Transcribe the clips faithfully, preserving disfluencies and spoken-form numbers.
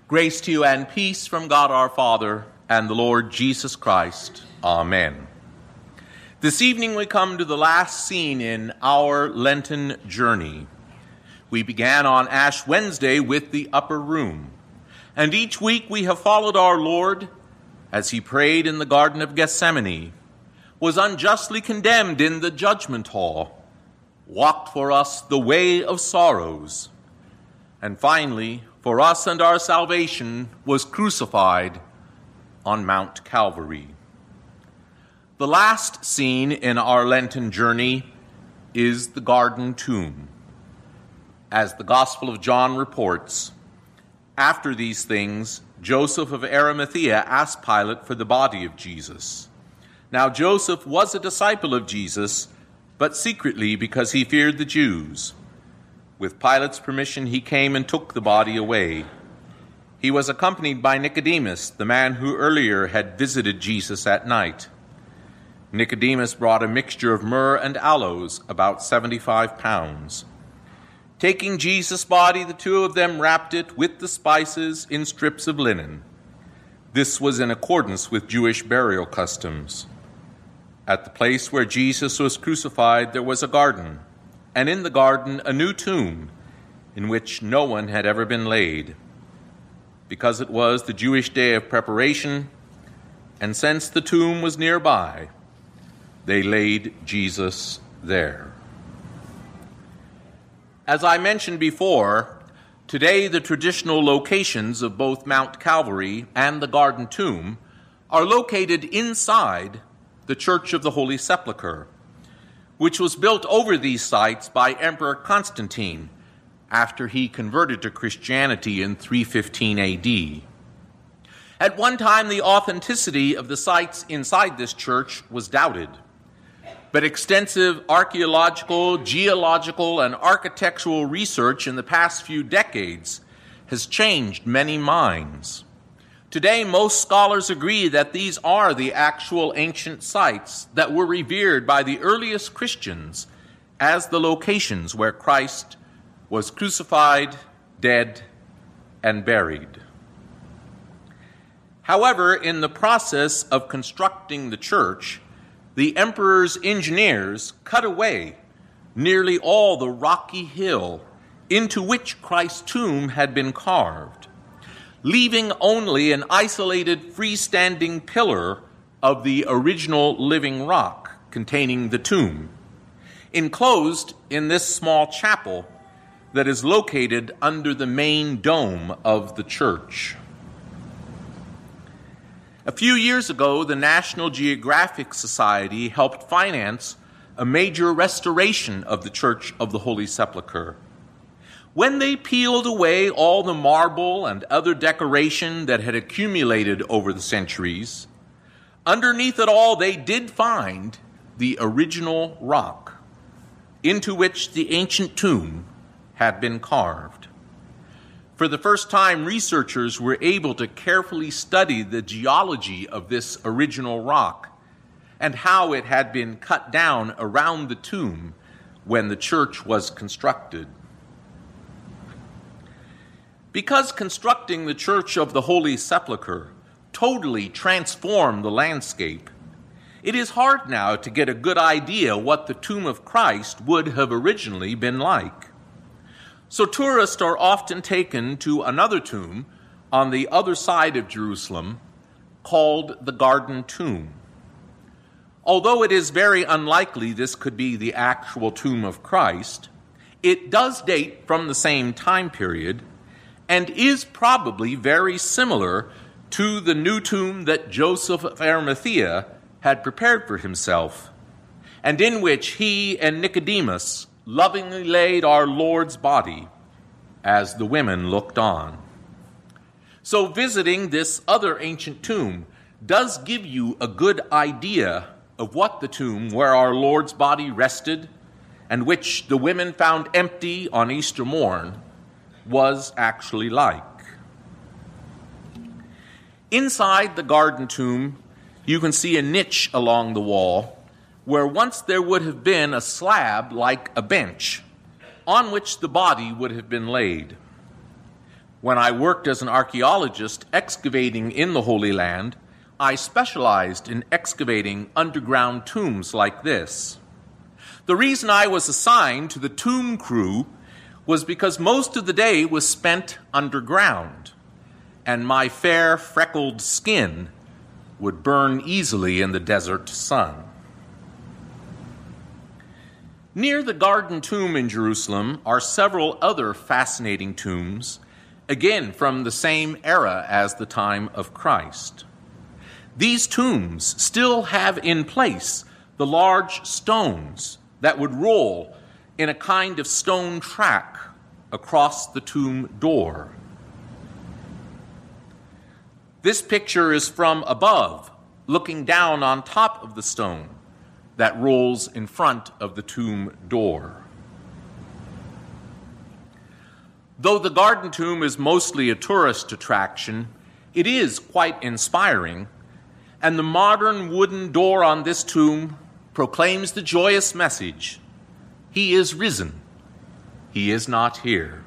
Grace to you and peace from God our Father and the Lord Jesus Christ. Amen. This evening we come to the last scene in our Lenten journey. We began on Ash Wednesday with the upper room, and each week we have followed our Lord as he prayed in the Garden of Gethsemane, was unjustly condemned in the judgment hall, walked for us the way of sorrows, and finally, for us and our salvation, was crucified on Mount Calvary. The last scene in our Lenten journey is the garden tomb. As the Gospel of John reports, after these things, Joseph of Arimathea asked Pilate for the body of Jesus. Now Joseph was a disciple of Jesus, but secretly because he feared the Jews. With Pilate's permission, he came and took the body away. He was accompanied by Nicodemus, the man who earlier had visited Jesus at night. Nicodemus brought a mixture of myrrh and aloes, about seventy-five pounds. Taking Jesus' body, the two of them wrapped it with the spices in strips of linen. This was in accordance with Jewish burial customs. At the place where Jesus was crucified, there was a garden, and in the garden a new tomb in which no one had ever been laid. Because it was the Jewish day of preparation, and since the tomb was nearby, they laid Jesus there. As I mentioned before, today the traditional locations of both Mount Calvary and the garden tomb are located inside the Church of the Holy Sepulchre, which was built over these sites by Emperor Constantine after he converted to Christianity in three fifteen A D. At one time, the authenticity of the sites inside this church was doubted, but extensive archaeological, geological, and architectural research in the past few decades has changed many minds. Today, most scholars agree that these are the actual ancient sites that were revered by the earliest Christians as the locations where Christ was crucified, dead, and buried. However, in the process of constructing the church, the emperor's engineers cut away nearly all the rocky hill into which Christ's tomb had been carved, leaving only an isolated freestanding pillar of the original living rock containing the tomb, enclosed in this small chapel that is located under the main dome of the church. A few years ago, the National Geographic Society helped finance a major restoration of the Church of the Holy Sepulchre. When they peeled away all the marble and other decoration that had accumulated over the centuries, underneath it all they did find the original rock into which the ancient tomb had been carved. For the first time, researchers were able to carefully study the geology of this original rock and how it had been cut down around the tomb when the church was constructed. Because constructing the Church of the Holy Sepulchre totally transformed the landscape, it is hard now to get a good idea what the tomb of Christ would have originally been like. So tourists are often taken to another tomb on the other side of Jerusalem called the Garden Tomb. Although it is very unlikely this could be the actual tomb of Christ, it does date from the same time period and is probably very similar to the new tomb that Joseph of Arimathea had prepared for himself, and in which he and Nicodemus lovingly laid our Lord's body as the women looked on. So visiting this other ancient tomb does give you a good idea of what the tomb where our Lord's body rested and which the women found empty on Easter morn was actually like. Inside the garden tomb, you can see a niche along the wall where once there would have been a slab like a bench on which the body would have been laid. When I worked as an archaeologist excavating in the Holy Land, I specialized in excavating underground tombs like this. The reason I was assigned to the tomb crew was because most of the day was spent underground, and my fair, freckled skin would burn easily in the desert sun. Near the Garden Tomb in Jerusalem are several other fascinating tombs, again from the same era as the time of Christ. These tombs still have in place the large stones that would roll in a kind of stone track across the tomb door. This picture is from above, looking down on top of the stone that rolls in front of the tomb door. Though the Garden Tomb is mostly a tourist attraction, it is quite inspiring, and the modern wooden door on this tomb proclaims the joyous message, "He is risen. He is not here."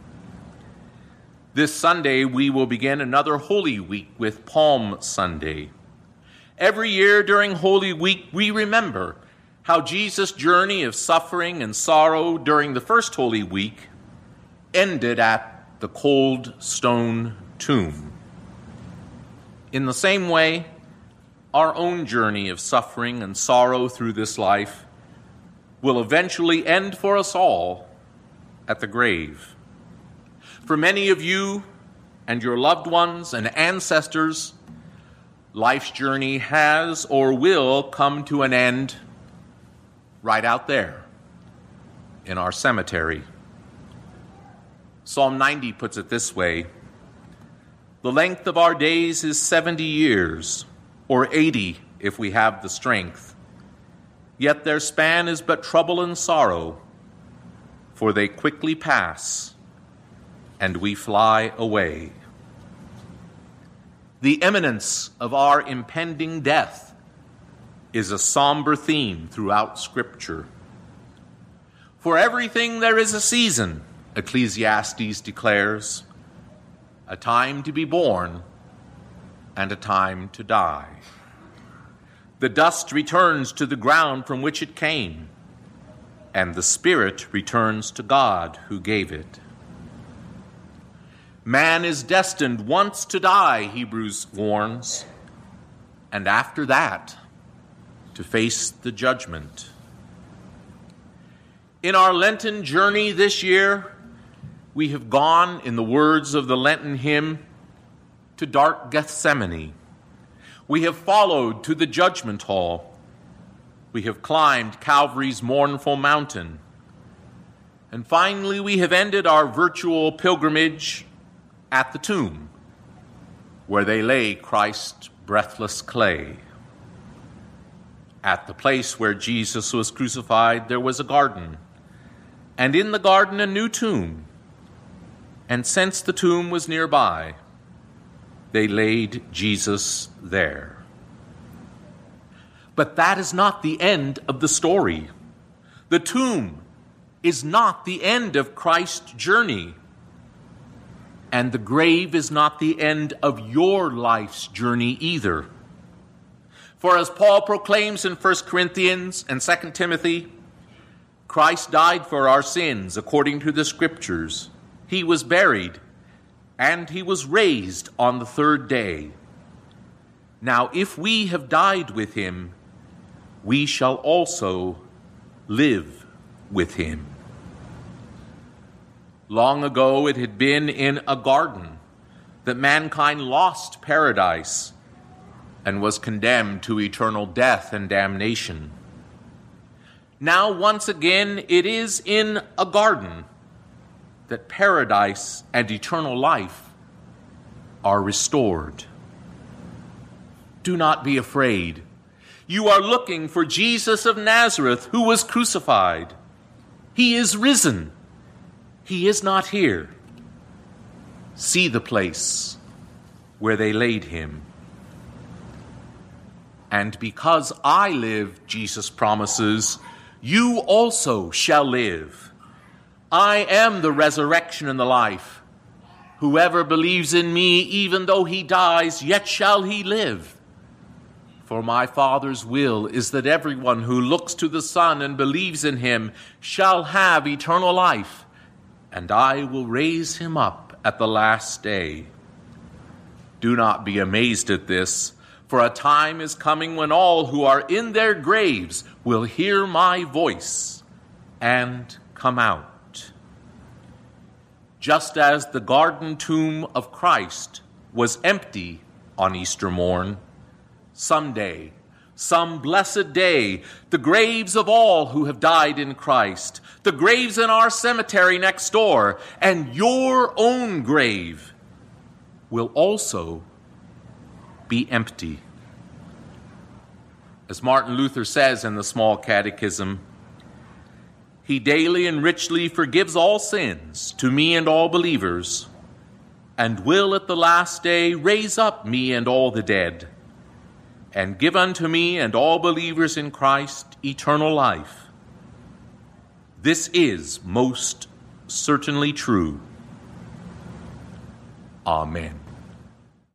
This Sunday, we will begin another Holy Week with Palm Sunday. Every year during Holy Week, we remember how Jesus' journey of suffering and sorrow during the first Holy Week ended at the cold stone tomb. In the same way, our own journey of suffering and sorrow through this life will eventually end for us all at the grave. For many of you and your loved ones and ancestors, life's journey has or will come to an end right out there in our cemetery. Psalm ninety puts it this way, "The length of our days is seventy years, or eighty if we have the strength. Yet their span is but trouble and sorrow, for they quickly pass, and we fly away." The imminence of our impending death is a somber theme throughout Scripture. For everything there is a season, Ecclesiastes declares, a time to be born and a time to die. The dust returns to the ground from which it came, and the spirit returns to God who gave it. Man is destined once to die, Hebrews warns, and after that, to face the judgment. In our Lenten journey this year, we have gone, in the words of the Lenten hymn, to dark Gethsemane. We have followed to the judgment hall. We have climbed Calvary's mournful mountain. And finally, we have ended our virtual pilgrimage at the tomb, where they lay Christ's breathless clay. At the place where Jesus was crucified, there was a garden, and in the garden a new tomb. And since the tomb was nearby, they laid Jesus there. But that is not the end of the story. The tomb is not the end of Christ's journey. And the grave is not the end of your life's journey either. For as Paul proclaims in First Corinthians and Second Timothy, Christ died for our sins according to the Scriptures. He was buried, and he was raised on the third day. Now, if we have died with him, we shall also live with him. Long ago, it had been in a garden that mankind lost paradise and was condemned to eternal death and damnation. Now, once again, it is in a garden that paradise and eternal life are restored. Do not be afraid. You are looking for Jesus of Nazareth, who was crucified. He is risen. He is not here. See the place where they laid him. And because I live, Jesus promises, you also shall live. I am the resurrection and the life. Whoever believes in me, even though he dies, yet shall he live. For my Father's will is that everyone who looks to the Son and believes in him shall have eternal life, and I will raise him up at the last day. Do not be amazed at this, for a time is coming when all who are in their graves will hear my voice and come out. Just as the garden tomb of Christ was empty on Easter morn, someday, some blessed day, the graves of all who have died in Christ, the graves in our cemetery next door, and your own grave will also be empty. As Martin Luther says in the Small Catechism, he daily and richly forgives all sins to me and all believers, and will at the last day raise up me and all the dead, and give unto me and all believers in Christ eternal life. This is most certainly true. Amen.